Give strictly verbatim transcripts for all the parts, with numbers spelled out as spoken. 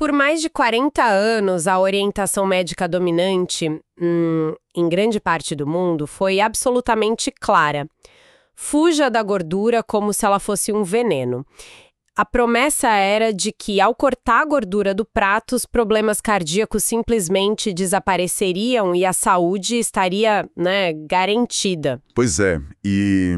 Por mais de quarenta anos, a orientação médica dominante, hum, em grande parte do mundo, foi absolutamente clara. Fuja da gordura como se ela fosse um veneno. A promessa era de que, ao cortar a gordura do prato, os problemas cardíacos simplesmente desapareceriam e a saúde estaria, né, garantida. Pois é, e...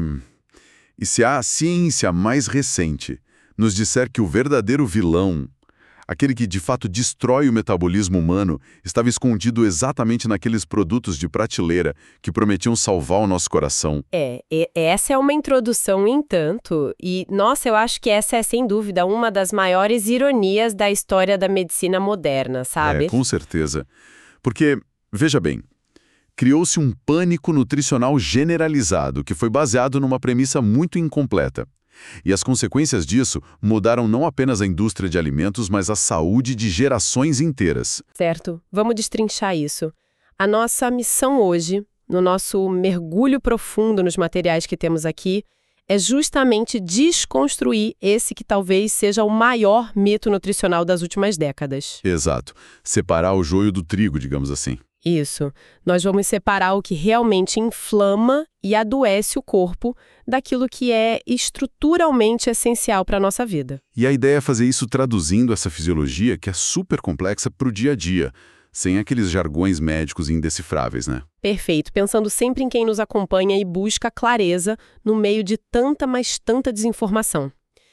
e se a ciência mais recente nos disser que o verdadeiro vilão, aquele que de fato destrói o metabolismo humano, estava escondido exatamente naqueles produtos de prateleira que prometiam salvar o nosso coração. É, e- essa é uma introdução em tanto, e, nossa, eu acho que essa é, sem dúvida, uma das maiores ironias da história da medicina moderna, sabe? É, com certeza. Porque, veja bem, criou-se um pânico nutricional generalizado que foi baseado numa premissa muito incompleta. E as consequências disso mudaram não apenas a indústria de alimentos, mas a saúde de gerações inteiras. Certo, vamos destrinchar isso. A nossa missão hoje, no nosso mergulho profundo nos materiais que temos aqui, é justamente desconstruir esse que talvez seja o maior mito nutricional das últimas décadas. Exato. Separar o joio do trigo, digamos assim. Isso. Nós vamos separar o que realmente inflama e adoece o corpo daquilo que é estruturalmente essencial para a nossa vida. E a ideia é fazer isso traduzindo essa fisiologia, que é super complexa, para o dia a dia, sem aqueles jargões médicos indecifráveis, né? Perfeito. Pensando sempre em quem nos acompanha e busca clareza no meio de tanta, mas tanta desinformação.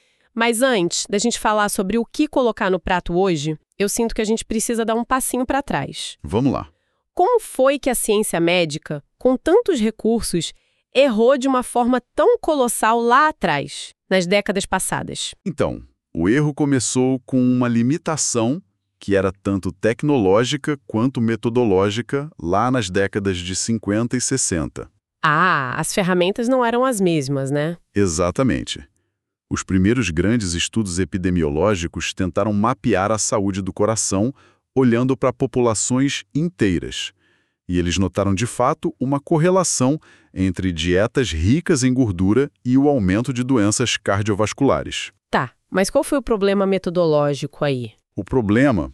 Mas antes da gente falar sobre o que colocar no prato hoje, eu sinto que a gente precisa dar um passinho para trás. Vamos lá. Como foi que a ciência médica, com tantos recursos, errou de uma forma tão colossal lá atrás, nas décadas passadas? Então, o erro começou com uma limitação que era tanto tecnológica quanto metodológica lá nas décadas de cinquenta e sessenta. Ah, as ferramentas não eram as mesmas, né? Exatamente. Os primeiros grandes estudos epidemiológicos tentaram mapear a saúde do coração olhando para populações inteiras. E eles notaram, de fato, uma correlação entre dietas ricas em gordura e o aumento de doenças cardiovasculares. Tá, mas qual foi o problema metodológico aí? O problema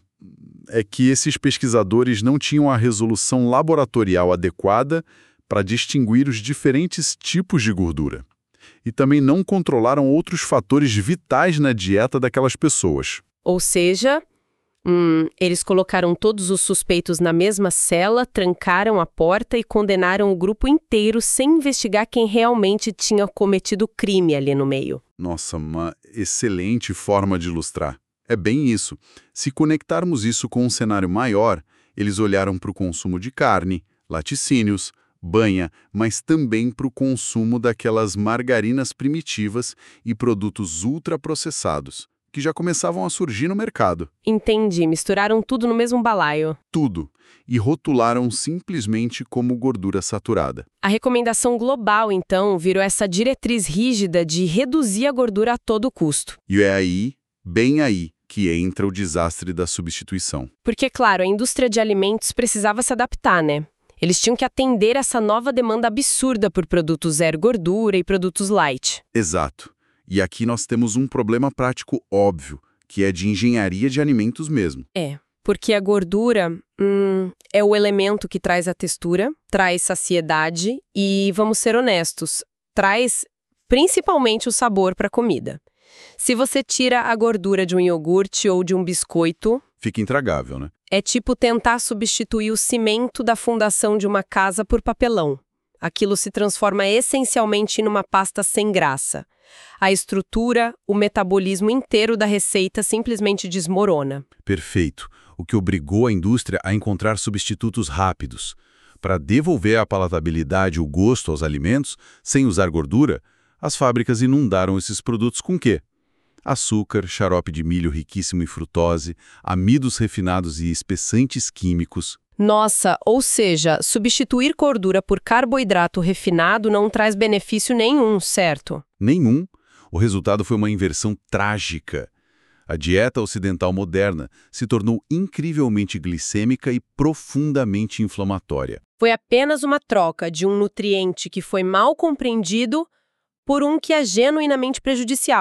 é que esses pesquisadores não tinham a resolução laboratorial adequada para distinguir os diferentes tipos de gordura. E também não controlaram outros fatores vitais na dieta daquelas pessoas. Ou seja... Hum, eles colocaram todos os suspeitos na mesma cela, trancaram a porta e condenaram o grupo inteiro sem investigar quem realmente tinha cometido o crime ali no meio. Nossa, uma excelente forma de ilustrar. É bem isso. Se conectarmos isso com um cenário maior, eles olharam para o consumo de carne, laticínios, banha, mas também para o consumo daquelas margarinas primitivas e produtos ultraprocessados, que já começavam a surgir no mercado. Entendi, misturaram tudo no mesmo balaio. Tudo. E rotularam simplesmente como gordura saturada. A recomendação global, então, virou essa diretriz rígida de reduzir a gordura a todo custo. E é aí, bem aí, que entra o desastre da substituição. Porque, claro, a indústria de alimentos precisava se adaptar, né? Eles tinham que atender essa nova demanda absurda por produtos zero gordura e produtos light. Exato. E aqui nós temos um problema prático óbvio, que é de engenharia de alimentos mesmo. É, porque a gordura hum, é o elemento que traz a textura, traz saciedade e, vamos ser honestos, traz principalmente o sabor para a comida. Se você tira a gordura de um iogurte ou de um biscoito... Fica intragável, né? É tipo tentar substituir o cimento da fundação de uma casa por papelão. Aquilo se transforma essencialmente numa pasta sem graça. A estrutura, o metabolismo inteiro da receita simplesmente desmorona. Perfeito. O que obrigou a indústria a encontrar substitutos rápidos. Para devolver a palatabilidade e o gosto aos alimentos, sem usar gordura, as fábricas inundaram esses produtos com quê? Açúcar, xarope de milho riquíssimo em frutose, amidos refinados e espessantes químicos. Nossa, ou seja, substituir gordura por carboidrato refinado não traz benefício nenhum, certo? Nenhum. O resultado foi uma inversão trágica. A dieta ocidental moderna se tornou incrivelmente glicêmica e profundamente inflamatória. Foi apenas uma troca de um nutriente que foi mal compreendido por um que é genuinamente prejudicial.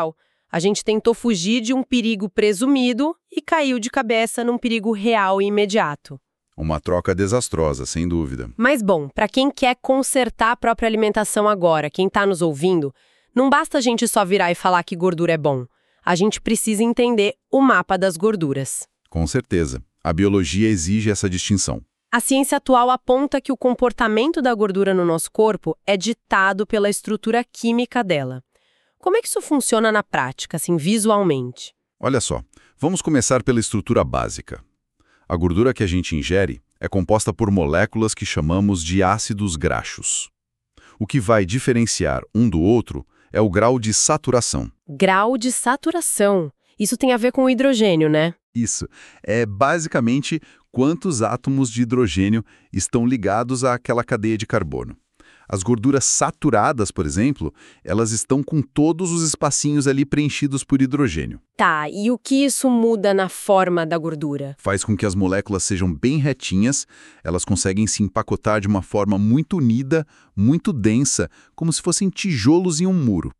A gente tentou fugir de um perigo presumido e caiu de cabeça num perigo real e imediato. Uma troca desastrosa, sem dúvida. Mas bom, para quem quer consertar a própria alimentação agora, quem está nos ouvindo, não basta a gente só virar e falar que gordura é bom. A gente precisa entender o mapa das gorduras. Com certeza. A biologia exige essa distinção. A ciência atual aponta que o comportamento da gordura no nosso corpo é ditado pela estrutura química dela. Como é que isso funciona na prática, assim, visualmente? Olha só, vamos começar pela estrutura básica. A gordura que a gente ingere é composta por moléculas que chamamos de ácidos graxos. O que vai diferenciar um do outro é o grau de saturação. Grau de saturação. Isso tem a ver com o hidrogênio, né? Isso. É basicamente quantos átomos de hidrogênio estão ligados àquela cadeia de carbono. As gorduras saturadas, por exemplo, elas estão com todos os espacinhos ali preenchidos por hidrogênio. Tá, e o que isso muda na forma da gordura? Faz com que as moléculas sejam bem retinhas, elas conseguem se empacotar de uma forma muito unida, muito densa, como se fossem tijolos em um muro.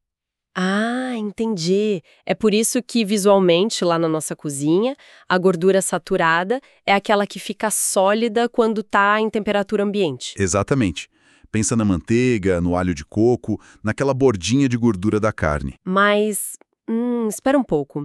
Ah, entendi. É por isso que, visualmente, lá na nossa cozinha, a gordura saturada é aquela que fica sólida quando está em temperatura ambiente. Exatamente. Pensa na manteiga, no alho de coco, naquela bordinha de gordura da carne. Mas, hum, espera um pouco.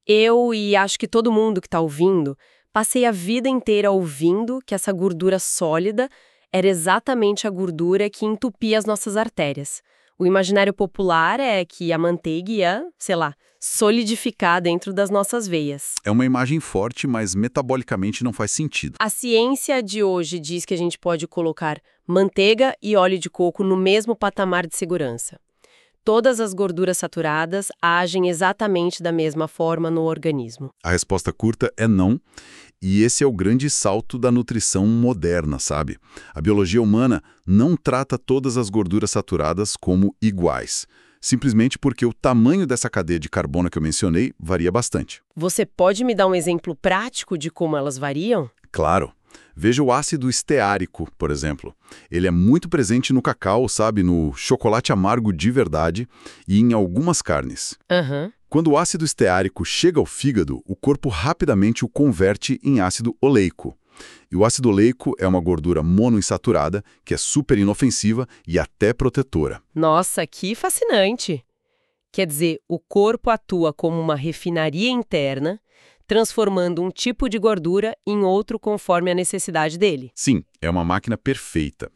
Eu e acho que todo mundo que está ouvindo, passei a vida inteira ouvindo que essa gordura sólida era exatamente a gordura que entupia as nossas artérias. O imaginário popular é que a manteiga ia, sei lá, solidificar dentro das nossas veias. É uma imagem forte, mas metabolicamente não faz sentido. A ciência de hoje diz que a gente pode colocar manteiga e óleo de coco no mesmo patamar de segurança. Todas as gorduras saturadas agem exatamente da mesma forma no organismo. A resposta curta é não, e esse é o grande salto da nutrição moderna, sabe? A biologia humana não trata todas as gorduras saturadas como iguais, simplesmente porque o tamanho dessa cadeia de carbono que eu mencionei varia bastante. Você pode me dar um exemplo prático de como elas variam? Claro. Veja o ácido esteárico, por exemplo. Ele é muito presente no cacau, sabe, no chocolate amargo de verdade e em algumas carnes. Aham. Quando o ácido esteárico chega ao fígado, o corpo rapidamente o converte em ácido oleico. E o ácido oleico é uma gordura monoinsaturada que é super inofensiva e até protetora. Nossa, que fascinante! Quer dizer, o corpo atua como uma refinaria interna, transformando um tipo de gordura em outro conforme a necessidade dele. Sim, é uma máquina perfeita.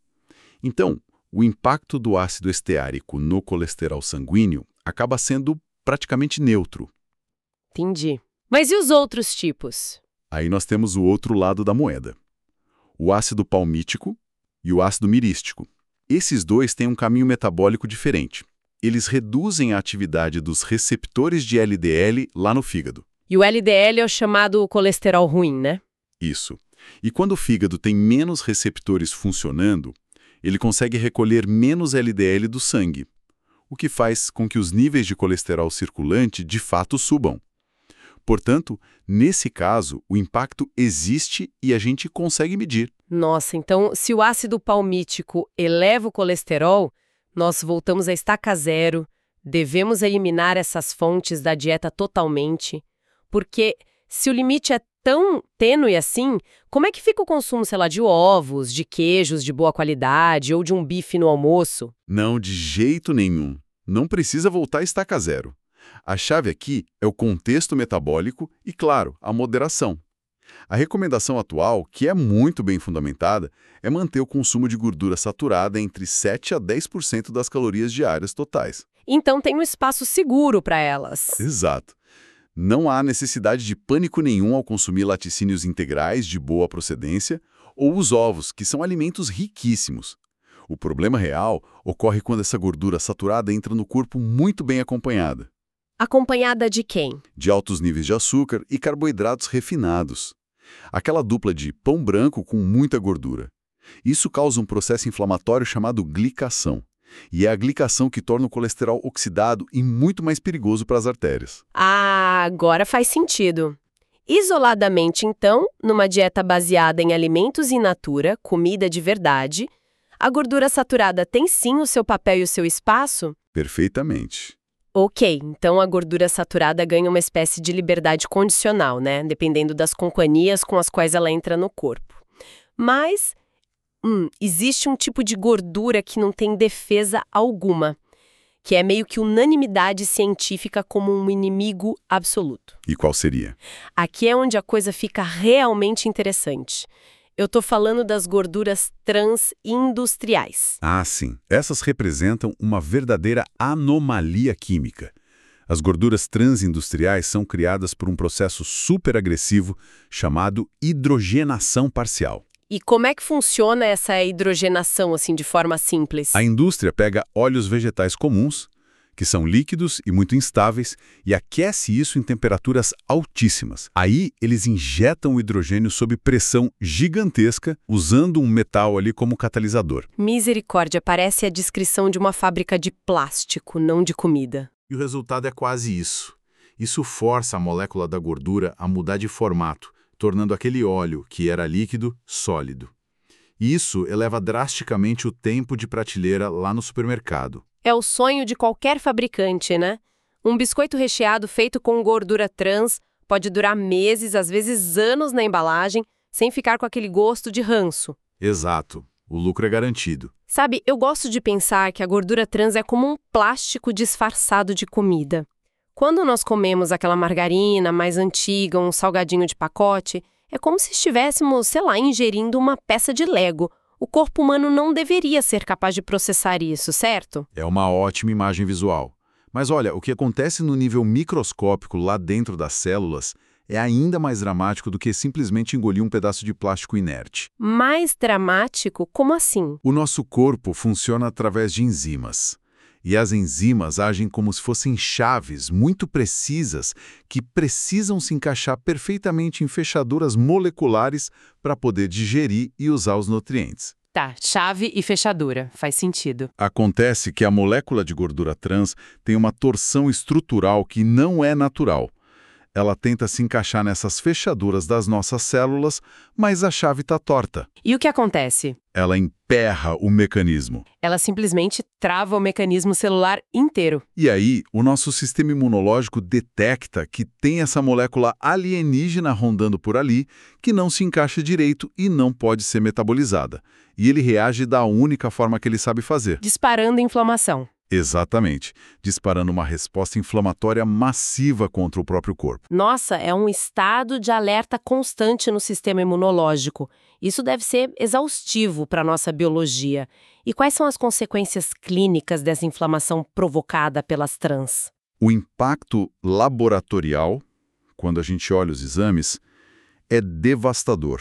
Então, o impacto do ácido esteárico no colesterol sanguíneo acaba sendo praticamente neutro. Entendi. Mas e os outros tipos? Aí nós temos o outro lado da moeda. O ácido palmítico e o ácido mirístico. Esses dois têm um caminho metabólico diferente. Eles reduzem a atividade dos receptores de L D L lá no fígado. E o L D L é o chamado colesterol ruim, né? Isso. E quando o fígado tem menos receptores funcionando, ele consegue recolher menos L D L do sangue, o que faz com que os níveis de colesterol circulante de fato subam. Portanto, nesse caso, o impacto existe e a gente consegue medir. Nossa, então se o ácido palmítico eleva o colesterol, nós voltamos a estaca zero, devemos eliminar essas fontes da dieta totalmente, porque se o limite é tão tênue assim, como é que fica o consumo, sei lá, de ovos, de queijos de boa qualidade ou de um bife no almoço? Não, de jeito nenhum. Não precisa voltar a estaca zero. A chave aqui é o contexto metabólico e, claro, a moderação. A recomendação atual, que é muito bem fundamentada, é manter o consumo de gordura saturada entre sete a dez por cento das calorias diárias totais. Então tem um espaço seguro para elas. Exato. Não há necessidade de pânico nenhum ao consumir laticínios integrais de boa procedência ou os ovos, que são alimentos riquíssimos. O problema real ocorre quando essa gordura saturada entra no corpo muito bem acompanhada. Acompanhada de quem? De altos níveis de açúcar e carboidratos refinados. Aquela dupla de pão branco com muita gordura. Isso causa um processo inflamatório chamado glicação. E é a glicação que torna o colesterol oxidado e muito mais perigoso para as artérias. Ah, agora faz sentido. Isoladamente, então, numa dieta baseada em alimentos in natura, comida de verdade, a gordura saturada tem sim o seu papel e o seu espaço? Perfeitamente. Ok, então a gordura saturada ganha uma espécie de liberdade condicional, né? Dependendo das companhias com as quais ela entra no corpo. Mas, hum, existe um tipo de gordura que não tem defesa alguma, que é meio que unanimidade científica como um inimigo absoluto. E qual seria? Aqui é onde a coisa fica realmente interessante. Eu tô falando das gorduras transindustriais. Ah, sim. Essas representam uma verdadeira anomalia química. As gorduras transindustriais são criadas por um processo superagressivo chamado hidrogenação parcial. E como é que funciona essa hidrogenação, assim, de forma simples? A indústria pega óleos vegetais comuns, que são líquidos e muito instáveis, e aquece isso em temperaturas altíssimas. Aí, eles injetam o hidrogênio sob pressão gigantesca, usando um metal ali como catalisador. Misericórdia, parece a descrição de uma fábrica de plástico, não de comida. E o resultado é quase isso. Isso força a molécula da gordura a mudar de formato, tornando aquele óleo, que era líquido, sólido. E isso eleva drasticamente o tempo de prateleira lá no supermercado. É o sonho de qualquer fabricante, né? Um biscoito recheado feito com gordura trans pode durar meses, às vezes anos na embalagem, sem ficar com aquele gosto de ranço. Exato. O lucro é garantido. Sabe, eu gosto de pensar que a gordura trans é como um plástico disfarçado de comida. Quando nós comemos aquela margarina mais antiga, um salgadinho de pacote, é como se estivéssemos, sei lá, ingerindo uma peça de Lego. O corpo humano não deveria ser capaz de processar isso, certo? É uma ótima imagem visual. Mas olha, o que acontece no nível microscópico lá dentro das células é ainda mais dramático do que simplesmente engolir um pedaço de plástico inerte. Mais dramático? Como assim? O nosso corpo funciona através de enzimas. E as enzimas agem como se fossem chaves muito precisas que precisam se encaixar perfeitamente em fechaduras moleculares para poder digerir e usar os nutrientes. Tá, chave e fechadura. Faz sentido. Acontece que a molécula de gordura trans tem uma torção estrutural que não é natural. Ela tenta se encaixar nessas fechaduras das nossas células, mas a chave está torta. E o que acontece? Ela emperra o mecanismo. Ela simplesmente trava o mecanismo celular inteiro. E aí, o nosso sistema imunológico detecta que tem essa molécula alienígena rondando por ali, que não se encaixa direito e não pode ser metabolizada. E ele reage da única forma que ele sabe fazer. Disparando inflamação. Exatamente, disparando uma resposta inflamatória massiva contra o próprio corpo. Nossa, é um estado de alerta constante no sistema imunológico. Isso deve ser exaustivo para a nossa biologia. E quais são as consequências clínicas dessa inflamação provocada pelas trans? O impacto laboratorial, quando a gente olha os exames, é devastador.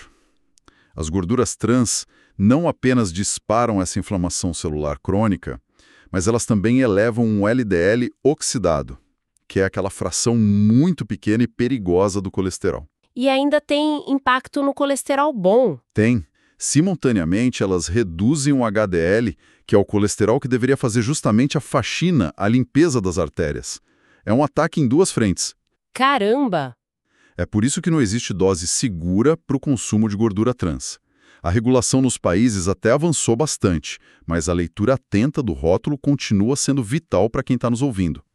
As gorduras trans não apenas disparam essa inflamação celular crônica, mas elas também elevam um L D L oxidado, que é aquela fração muito pequena e perigosa do colesterol. E ainda tem impacto no colesterol bom. Tem. Simultaneamente, elas reduzem o H D L, que é o colesterol que deveria fazer justamente a faxina, a limpeza das artérias. É um ataque em duas frentes. Caramba! É por isso que não existe dose segura para o consumo de gordura trans. A regulação nos países até avançou bastante, mas a leitura atenta do rótulo continua sendo vital para quem está nos ouvindo.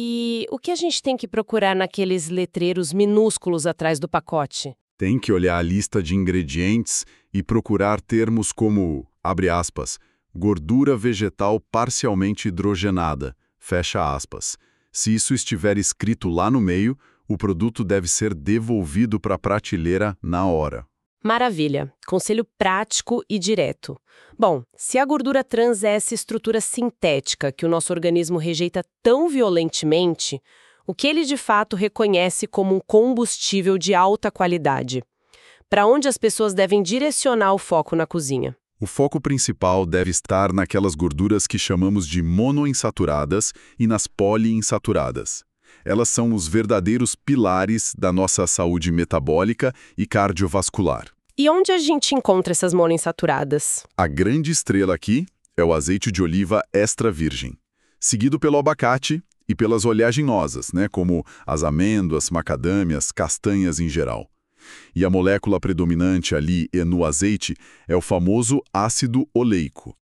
E o que a gente tem que procurar naqueles letreiros minúsculos atrás do pacote? Tem que olhar a lista de ingredientes e procurar termos como, abre aspas, gordura vegetal parcialmente hidrogenada, fecha aspas. Se isso estiver escrito lá no meio, o produto deve ser devolvido para a prateleira na hora. Maravilha. Conselho prático e direto. Bom, se a gordura trans é essa estrutura sintética que o nosso organismo rejeita tão violentemente, o que ele de fato reconhece como um combustível de alta qualidade? Para onde as pessoas devem direcionar o foco na cozinha? O foco principal deve estar naquelas gorduras que chamamos de monoinsaturadas e nas poliinsaturadas. Elas são os verdadeiros pilares da nossa saúde metabólica e cardiovascular. E onde a gente encontra essas monoinsaturadas? A grande estrela aqui é o azeite de oliva extra virgem, seguido pelo abacate e pelas oleaginosas, né, como as amêndoas, macadâmias, castanhas em geral. E a molécula predominante ali e no azeite é o famoso ácido oleico.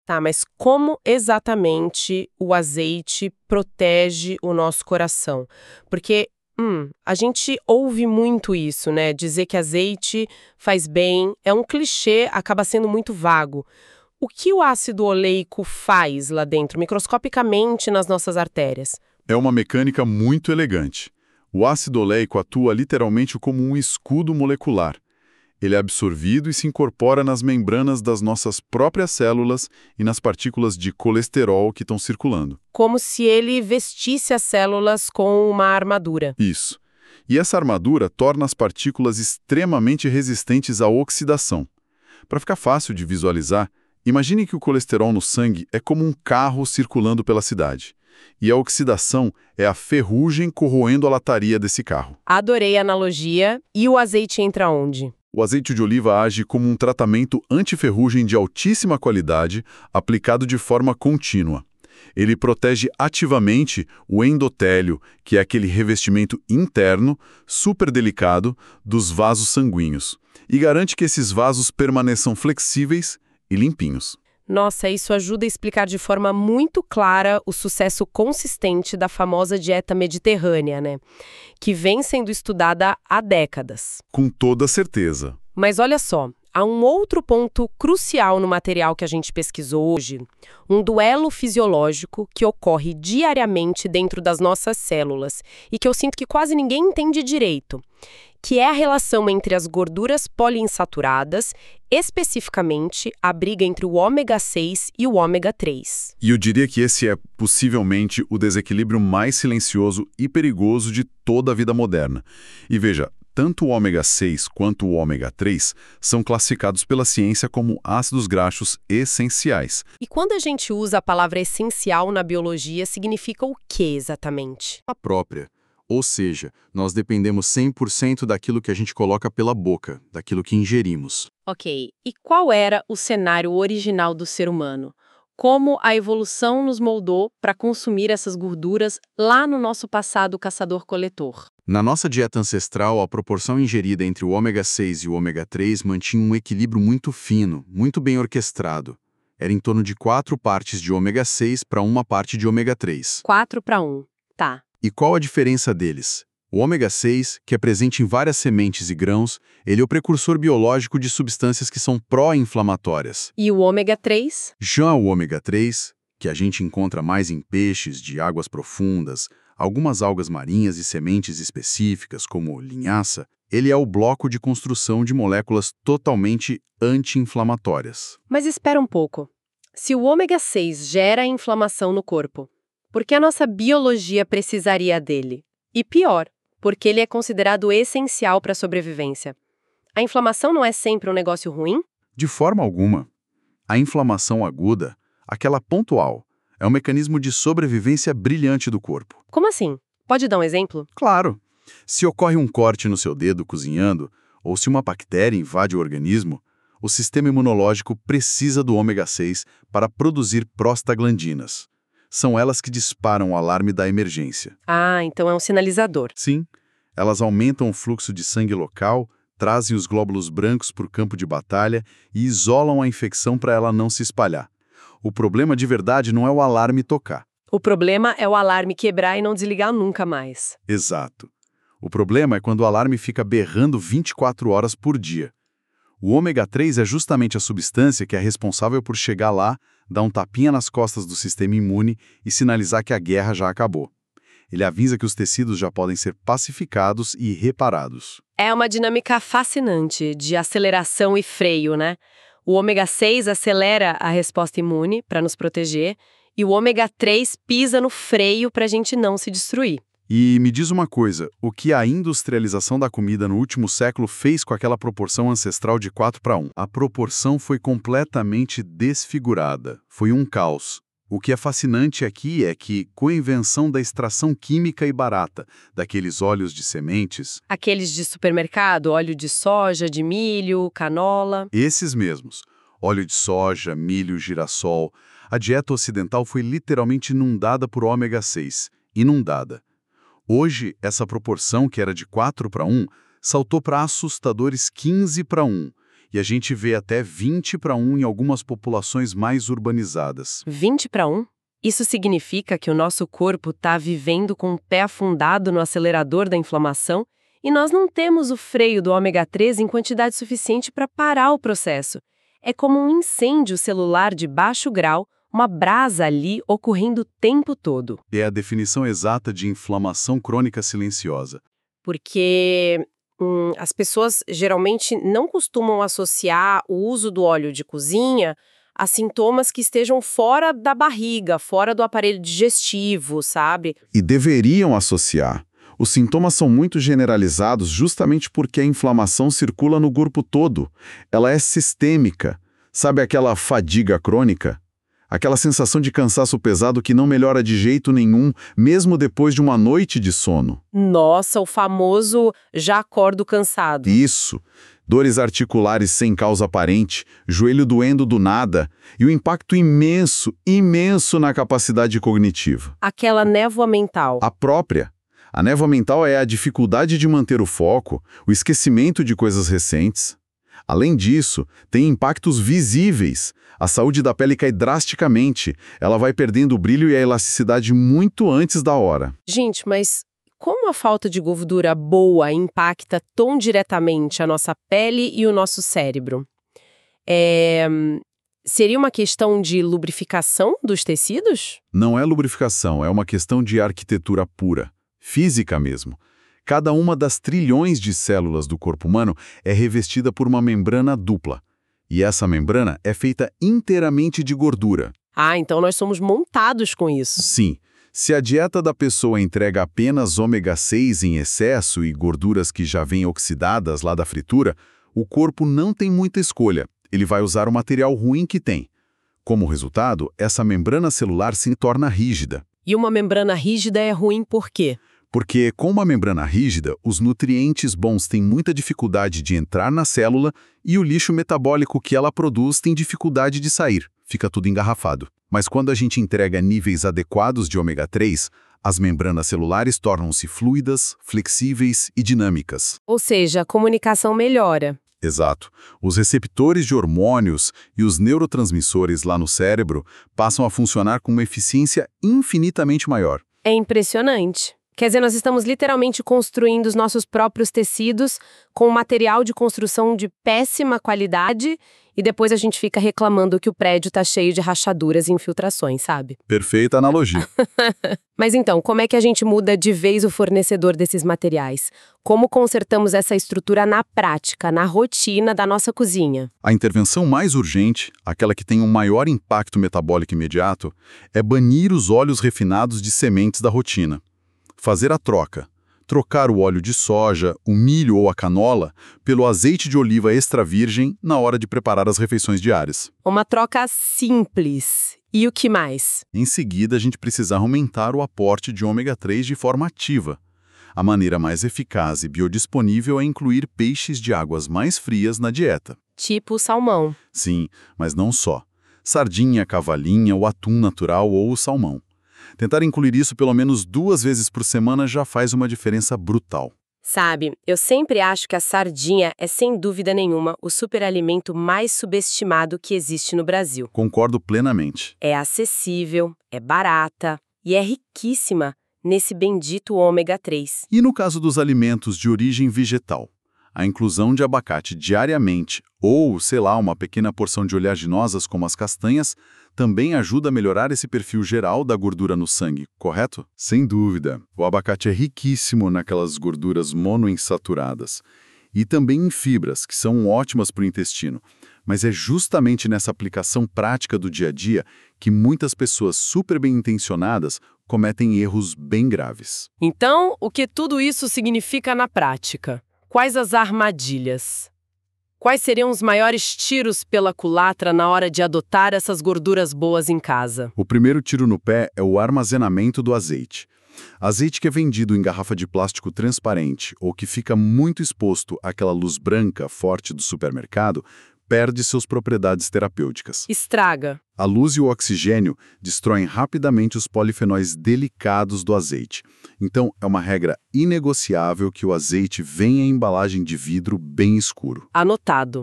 Tá, mas como exatamente o azeite protege o nosso coração? Porque, hum, a gente ouve muito isso, né? Dizer que azeite faz bem é um clichê, acaba sendo muito vago. O que o ácido oleico faz lá dentro, microscopicamente, nas nossas artérias? É uma mecânica muito elegante. O ácido oleico atua literalmente como um escudo molecular. Ele é absorvido e se incorpora nas membranas das nossas próprias células e nas partículas de colesterol que estão circulando. Como se ele vestisse as células com uma armadura. Isso. E essa armadura torna as partículas extremamente resistentes à oxidação. Para ficar fácil de visualizar, imagine que o colesterol no sangue é como um carro circulando pela cidade. E a oxidação é a ferrugem corroendo a lataria desse carro. Adorei a analogia. E o azeite entra onde? O azeite de oliva age como um tratamento antiferrugem de altíssima qualidade, aplicado de forma contínua. Ele protege ativamente o endotélio, que é aquele revestimento interno, super delicado, dos vasos sanguíneos, e garante que esses vasos permaneçam flexíveis e limpinhos. Nossa, isso ajuda a explicar de forma muito clara o sucesso consistente da famosa dieta mediterrânea, né? Que vem sendo estudada há décadas. Com toda certeza. Mas olha só, há um outro ponto crucial no material que a gente pesquisou hoje, um duelo fisiológico que ocorre diariamente dentro das nossas células e que eu sinto que quase ninguém entende direito, que é a relação entre as gorduras poliinsaturadas, especificamente a briga entre o ômega seis e o ômega três. E eu diria que esse é possivelmente o desequilíbrio mais silencioso e perigoso de toda a vida moderna. E veja, tanto o ômega seis quanto o ômega três são classificados pela ciência como ácidos graxos essenciais. E quando a gente usa a palavra essencial na biologia, significa o que exatamente? A própria. Ou seja, nós dependemos cem por cento daquilo que a gente coloca pela boca, daquilo que ingerimos. Ok, e qual era o cenário original do ser humano? Como a evolução nos moldou para consumir essas gorduras lá no nosso passado caçador-coletor? Na nossa dieta ancestral, a proporção ingerida entre o ômega seis e o ômega três mantinha um equilíbrio muito fino, muito bem orquestrado. Era em torno de quatro partes de ômega seis para uma parte de ômega três. quatro para um, tá. E qual a diferença deles? O ômega seis, que é presente em várias sementes e grãos, ele é o precursor biológico de substâncias que são pró-inflamatórias. E o ômega três? Já o ômega três, que a gente encontra mais em peixes de águas profundas, algumas algas marinhas e sementes específicas, como linhaça, ele é o bloco de construção de moléculas totalmente anti-inflamatórias. Mas espera um pouco. Se o ômega seis gera inflamação no corpo, por que a nossa biologia precisaria dele? E pior, porque ele é considerado essencial para a sobrevivência. A inflamação não é sempre um negócio ruim? De forma alguma. A inflamação aguda, aquela pontual, é um mecanismo de sobrevivência brilhante do corpo. Como assim? Pode dar um exemplo? Claro! Se ocorre um corte no seu dedo cozinhando, ou se uma bactéria invade o organismo, o sistema imunológico precisa do ômega seis para produzir prostaglandinas. São elas que disparam o alarme da emergência. Ah, então é um sinalizador. Sim, elas aumentam o fluxo de sangue local, trazem os glóbulos brancos para o campo de batalha e isolam a infecção para ela não se espalhar. O problema de verdade não é o alarme tocar. O problema é o alarme quebrar e não desligar nunca mais. Exato. O problema é quando o alarme fica berrando vinte e quatro horas por dia. O ômega três é justamente a substância que é responsável por chegar lá, dar um tapinha nas costas do sistema imune e sinalizar que a guerra já acabou. Ele avisa que os tecidos já podem ser pacificados e reparados. É uma dinâmica fascinante de aceleração e freio, né? O ômega seis acelera a resposta imune para nos proteger e o ômega três pisa no freio para a gente não se destruir. E me diz uma coisa, o que a industrialização da comida no último século fez com aquela proporção ancestral de quatro para um? A proporção foi completamente desfigurada. Foi um caos. O que é fascinante aqui é que, com a invenção da extração química e barata daqueles óleos de sementes... Aqueles de supermercado, óleo de soja, de milho, canola... Esses mesmos. Óleo de soja, milho, girassol. A dieta ocidental foi literalmente inundada por ômega seis. Inundada. Hoje, essa proporção, que era de quatro para um, saltou para assustadores quinze para um. e a gente vê até vinte para um em algumas populações mais urbanizadas. vinte para um? Isso significa que o nosso corpo está vivendo com o pé afundado no acelerador da inflamação e nós não temos o freio do ômega três em quantidade suficiente para parar o processo. É como um incêndio celular de baixo grau, uma brasa ali ocorrendo o tempo todo. É a definição exata de inflamação crônica silenciosa. Porque hum, as pessoas geralmente não costumam associar o uso do óleo de cozinha a sintomas que estejam fora da barriga, fora do aparelho digestivo, sabe? E deveriam associar. Os sintomas são muito generalizados justamente porque a inflamação circula no corpo todo. Ela é sistêmica. Sabe aquela fadiga crônica? Aquela sensação de cansaço pesado que não melhora de jeito nenhum, mesmo depois de uma noite de sono. Nossa, o famoso já acordo cansado. Isso. Dores articulares sem causa aparente, joelho doendo do nada e o impacto imenso, imenso na capacidade cognitiva. Aquela névoa mental. A própria. A névoa mental é a dificuldade de manter o foco, o esquecimento de coisas recentes. Além disso, tem impactos visíveis. A saúde da pele cai drasticamente. Ela vai perdendo o brilho e a elasticidade muito antes da hora. Gente, mas como a falta de gordura boa impacta tão diretamente a nossa pele e o nosso cérebro? É... Seria uma questão de lubrificação dos tecidos? Não é lubrificação, é uma questão de arquitetura pura, física mesmo. Cada uma das trilhões de células do corpo humano é revestida por uma membrana dupla. E essa membrana é feita inteiramente de gordura. Ah, então nós somos montados com isso. Sim. Se a dieta da pessoa entrega apenas ômega seis em excesso e gorduras que já vêm oxidadas lá da fritura, o corpo não tem muita escolha. Ele vai usar o material ruim que tem. Como resultado, essa membrana celular se torna rígida. E uma membrana rígida é ruim por quê? Porque, com uma membrana rígida, os nutrientes bons têm muita dificuldade de entrar na célula e o lixo metabólico que ela produz tem dificuldade de sair. Fica tudo engarrafado. Mas quando a gente entrega níveis adequados de ômega três, as membranas celulares tornam-se fluidas, flexíveis e dinâmicas. Ou seja, a comunicação melhora. Exato. Os receptores de hormônios e os neurotransmissores lá no cérebro passam a funcionar com uma eficiência infinitamente maior. É impressionante. Quer dizer, nós estamos literalmente construindo os nossos próprios tecidos com material de construção de péssima qualidade e depois a gente fica reclamando que o prédio tá cheio de rachaduras e infiltrações, sabe? Perfeita analogia. Mas então, como é que a gente muda de vez o fornecedor desses materiais? Como consertamos essa estrutura na prática, na rotina da nossa cozinha? A intervenção mais urgente, aquela que tem um maior impacto metabólico imediato, é banir os óleos refinados de sementes da rotina. Fazer a troca. Trocar o óleo de soja, o milho ou a canola pelo azeite de oliva extra virgem na hora de preparar as refeições diárias. Uma troca simples. E o que mais? Em seguida, a gente precisa aumentar o aporte de ômega três de forma ativa. A maneira mais eficaz e biodisponível é incluir peixes de águas mais frias na dieta. Tipo o salmão. Sim, mas não só. Sardinha, cavalinha, o atum natural ou o salmão. Tentar incluir isso pelo menos duas vezes por semana já faz uma diferença brutal. Sabe, eu sempre acho que a sardinha é, sem dúvida nenhuma, o superalimento mais subestimado que existe no Brasil. Concordo plenamente. É acessível, é barata e é riquíssima nesse bendito ômega três. E no caso dos alimentos de origem vegetal? A inclusão de abacate diariamente, ou, sei lá, uma pequena porção de oleaginosas como as castanhas, também ajuda a melhorar esse perfil geral da gordura no sangue, correto? Sem dúvida. O abacate é riquíssimo naquelas gorduras monoinsaturadas. E também em fibras, que são ótimas para o intestino. Mas é justamente nessa aplicação prática do dia a dia que muitas pessoas super bem intencionadas cometem erros bem graves. Então, o que tudo isso significa na prática? Quais as armadilhas? Quais seriam os maiores tiros pela culatra na hora de adotar essas gorduras boas em casa? O primeiro tiro no pé é o armazenamento do azeite. Azeite que é vendido em garrafa de plástico transparente ou que fica muito exposto àquela luz branca forte do supermercado, perde suas propriedades terapêuticas. Estraga. A luz e o oxigênio destroem rapidamente os polifenóis delicados do azeite. Então, é uma regra inegociável que o azeite venha em embalagem de vidro bem escuro. Anotado.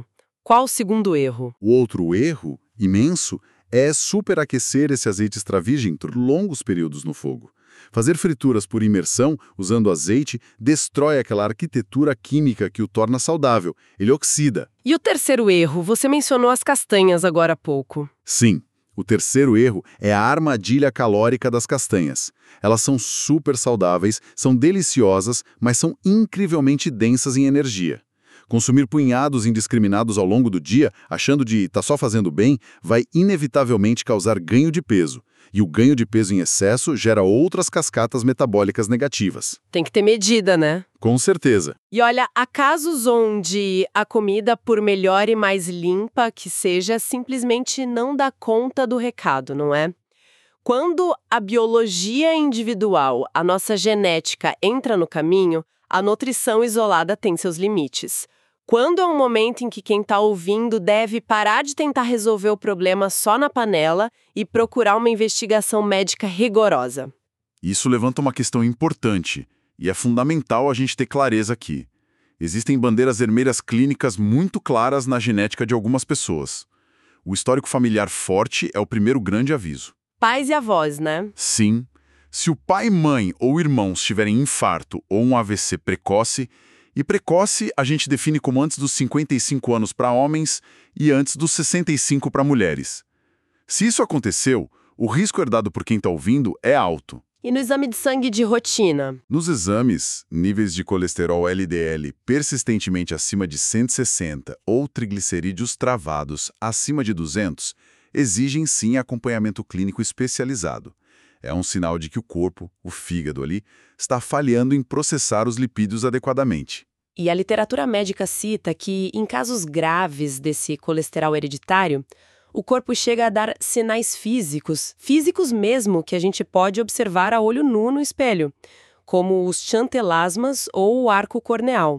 Qual o segundo erro? O outro erro, imenso, é superaquecer esse azeite extra virgem por longos períodos no fogo. Fazer frituras por imersão, usando azeite, destrói aquela arquitetura química que o torna saudável. Ele oxida. E o terceiro erro? Você mencionou as castanhas agora há pouco. Sim, o terceiro erro é a armadilha calórica das castanhas. Elas são super saudáveis, são deliciosas, mas são incrivelmente densas em energia. Consumir punhados indiscriminados ao longo do dia, achando de tá só fazendo bem, vai inevitavelmente causar ganho de peso. E o ganho de peso em excesso gera outras cascatas metabólicas negativas. Tem que ter medida, né? Com certeza. E olha, há casos onde a comida, por melhor e mais limpa que seja, simplesmente não dá conta do recado, não é? Quando a biologia individual, a nossa genética, entra no caminho, a nutrição isolada tem seus limites. Quando é um momento em que quem está ouvindo deve parar de tentar resolver o problema só na panela e procurar uma investigação médica rigorosa? Isso levanta uma questão importante, e é fundamental a gente ter clareza aqui. Existem bandeiras vermelhas clínicas muito claras na genética de algumas pessoas. O histórico familiar forte é o primeiro grande aviso. Pais e avós, né? Sim. Se o pai, mãe ou irmãos tiverem infarto ou um A V C precoce, e precoce a gente define como antes dos cinquenta e cinco anos para homens e antes dos sessenta e cinco para mulheres. Se isso aconteceu, o risco herdado por quem está ouvindo é alto. E no exame de sangue de rotina? Nos exames, níveis de colesterol L D L persistentemente acima de cento e sessenta ou triglicerídeos travados acima de duzentos exigem sim acompanhamento clínico especializado. É um sinal de que o corpo, o fígado ali, está falhando em processar os lipídios adequadamente. E a literatura médica cita que, em casos graves desse colesterol hereditário, o corpo chega a dar sinais físicos, físicos mesmo, que a gente pode observar a olho nu no espelho, como os xantelasmas ou o arco corneal.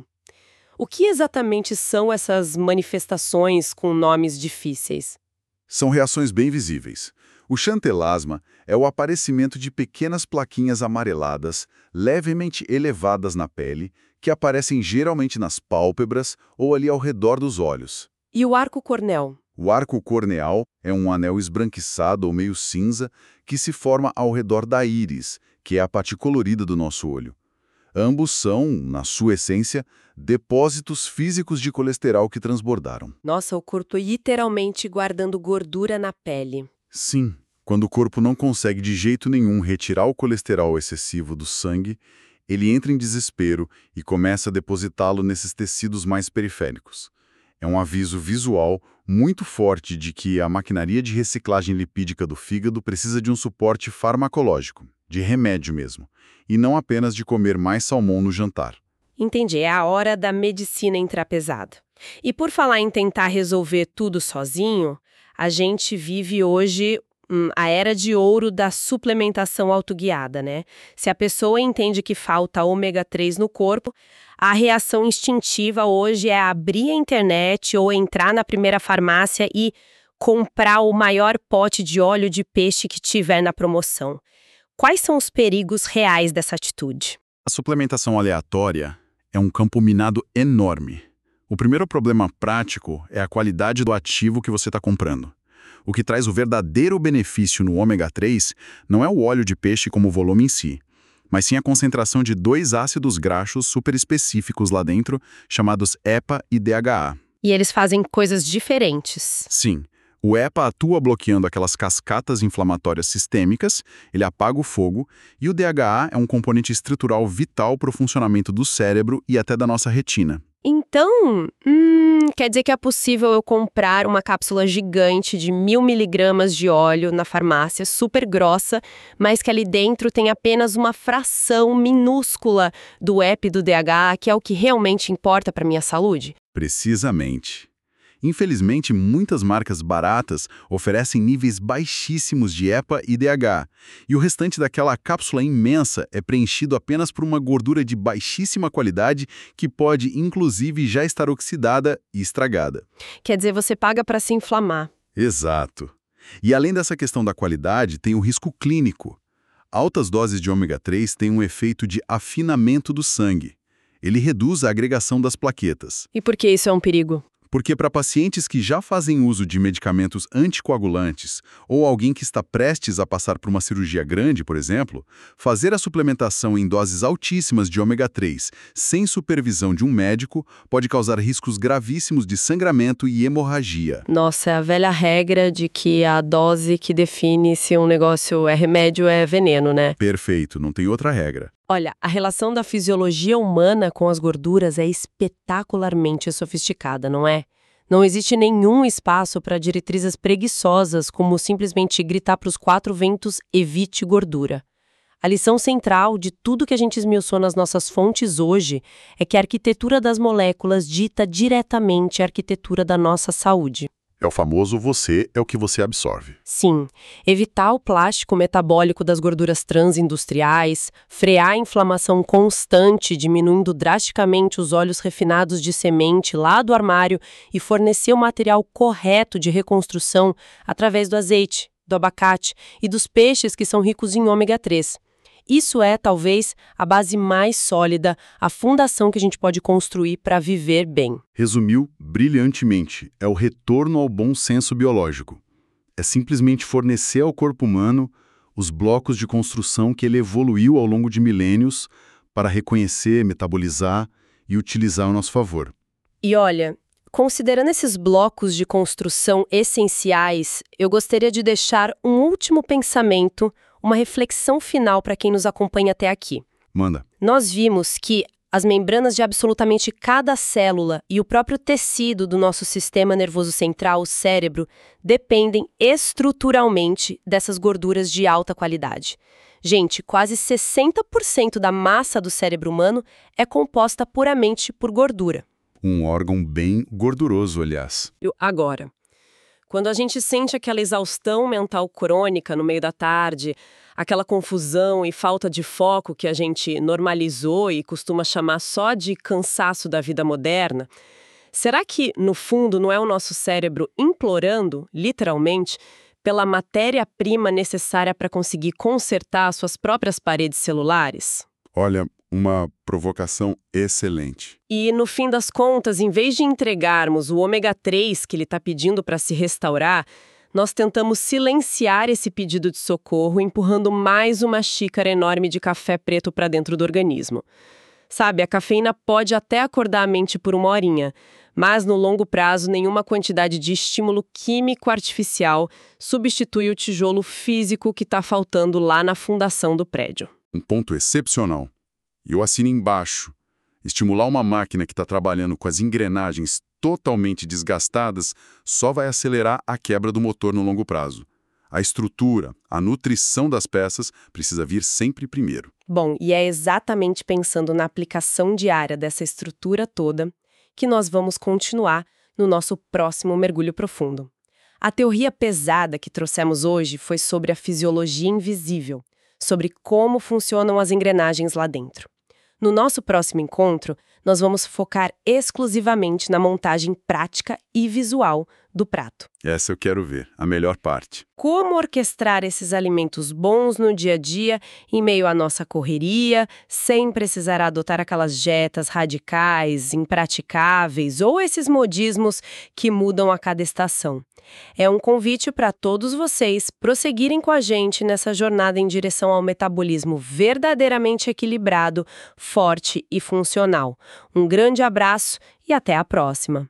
O que exatamente são essas manifestações com nomes difíceis? São reações bem visíveis. O xantelasma é o aparecimento de pequenas plaquinhas amareladas, levemente elevadas na pele, que aparecem geralmente nas pálpebras ou ali ao redor dos olhos. E o arco corneal? O arco corneal é um anel esbranquiçado ou meio cinza que se forma ao redor da íris, que é a parte colorida do nosso olho. Ambos são, na sua essência, depósitos físicos de colesterol que transbordaram. Nossa, o corpo literalmente guardando gordura na pele. Sim, quando o corpo não consegue de jeito nenhum retirar o colesterol excessivo do sangue, ele entra em desespero e começa a depositá-lo nesses tecidos mais periféricos. É um aviso visual muito forte de que a maquinaria de reciclagem lipídica do fígado precisa de um suporte farmacológico, de remédio mesmo, e não apenas de comer mais salmão no jantar. Entendi, é a hora da medicina entrar pesado. E por falar em tentar resolver tudo sozinho, a gente vive hoje hum, a era de ouro da suplementação autoguiada, né? Se a pessoa entende que falta ômega três no corpo, a reação instintiva hoje é abrir a internet ou entrar na primeira farmácia e comprar o maior pote de óleo de peixe que tiver na promoção. Quais são os perigos reais dessa atitude? A suplementação aleatória é um campo minado enorme. O primeiro problema prático é a qualidade do ativo que você está comprando. O que traz o verdadeiro benefício no ômega três não é o óleo de peixe como volume em si, mas sim a concentração de dois ácidos graxos super específicos lá dentro, chamados EPA e D H A. E eles fazem coisas diferentes. Sim. O EPA atua bloqueando aquelas cascatas inflamatórias sistêmicas, ele apaga o fogo, e o D H A é um componente estrutural vital para o funcionamento do cérebro e até da nossa retina. Então, hum, quer dizer que é possível eu comprar uma cápsula gigante de mil miligramas de óleo na farmácia, super grossa, mas que ali dentro tem apenas uma fração minúscula do EPA e do D H A, que é o que realmente importa para minha saúde? Precisamente. Infelizmente, muitas marcas baratas oferecem níveis baixíssimos de EPA e D H A, e o restante daquela cápsula imensa é preenchido apenas por uma gordura de baixíssima qualidade que pode, inclusive, já estar oxidada e estragada. Quer dizer, você paga para se inflamar. Exato. E além dessa questão da qualidade, tem o risco clínico. Altas doses de ômega três têm um efeito de afinamento do sangue. Ele reduz a agregação das plaquetas. E por que isso é um perigo? Porque para pacientes que já fazem uso de medicamentos anticoagulantes ou alguém que está prestes a passar por uma cirurgia grande, por exemplo, fazer a suplementação em doses altíssimas de ômega três sem supervisão de um médico pode causar riscos gravíssimos de sangramento e hemorragia. Nossa, é a velha regra de que a dose que define se um negócio é remédio é veneno, né? Perfeito, não tem outra regra. Olha, a relação da fisiologia humana com as gorduras é espetacularmente sofisticada, não é? Não existe nenhum espaço para diretrizes preguiçosas, como simplesmente gritar para os quatro ventos evite gordura. A lição central de tudo que a gente esmiuçou nas nossas fontes hoje é que a arquitetura das moléculas dita diretamente a arquitetura da nossa saúde. É o famoso você é o que você absorve. Sim, evitar o plástico metabólico das gorduras transindustriais, frear a inflamação constante, diminuindo drasticamente os óleos refinados de semente lá do armário e fornecer o material correto de reconstrução através do azeite, do abacate e dos peixes que são ricos em ômega três. Isso é, talvez, a base mais sólida, a fundação que a gente pode construir para viver bem. Resumiu brilhantemente. É o retorno ao bom senso biológico. É simplesmente fornecer ao corpo humano os blocos de construção que ele evoluiu ao longo de milênios para reconhecer, metabolizar e utilizar ao nosso favor. E olha, considerando esses blocos de construção essenciais, eu gostaria de deixar um último pensamento, uma reflexão final para quem nos acompanha até aqui. Manda. Nós vimos que as membranas de absolutamente cada célula e o próprio tecido do nosso sistema nervoso central, o cérebro, dependem estruturalmente dessas gorduras de alta qualidade. Gente, quase sessenta por cento da massa do cérebro humano é composta puramente por gordura. Um órgão bem gorduroso, aliás. Agora, quando a gente sente aquela exaustão mental crônica no meio da tarde, aquela confusão e falta de foco que a gente normalizou e costuma chamar só de cansaço da vida moderna, será que, no fundo, não é o nosso cérebro implorando, literalmente, pela matéria-prima necessária para conseguir consertar suas próprias paredes celulares? Olha, uma provocação excelente. E, no fim das contas, em vez de entregarmos o ômega três que ele está pedindo para se restaurar, nós tentamos silenciar esse pedido de socorro, empurrando mais uma xícara enorme de café preto para dentro do organismo. Sabe, a cafeína pode até acordar a mente por uma horinha, mas no longo prazo nenhuma quantidade de estímulo químico artificial substitui o tijolo físico que está faltando lá na fundação do prédio. Um ponto excepcional. E eu assino embaixo. Estimular uma máquina que está trabalhando com as engrenagens totalmente desgastadas só vai acelerar a quebra do motor no longo prazo. A estrutura, a nutrição das peças precisa vir sempre primeiro. Bom, e é exatamente pensando na aplicação diária dessa estrutura toda que nós vamos continuar no nosso próximo mergulho profundo. A teoria pesada que trouxemos hoje foi sobre a fisiologia invisível, sobre como funcionam as engrenagens lá dentro. No nosso próximo encontro, nós vamos focar exclusivamente na montagem prática e visual do prato. Essa eu quero ver, a melhor parte. Como orquestrar esses alimentos bons no dia a dia, em meio à nossa correria, sem precisar adotar aquelas dietas radicais, impraticáveis ou esses modismos que mudam a cada estação. É um convite para todos vocês prosseguirem com a gente nessa jornada em direção ao metabolismo verdadeiramente equilibrado, forte e funcional. Um grande abraço e até a próxima!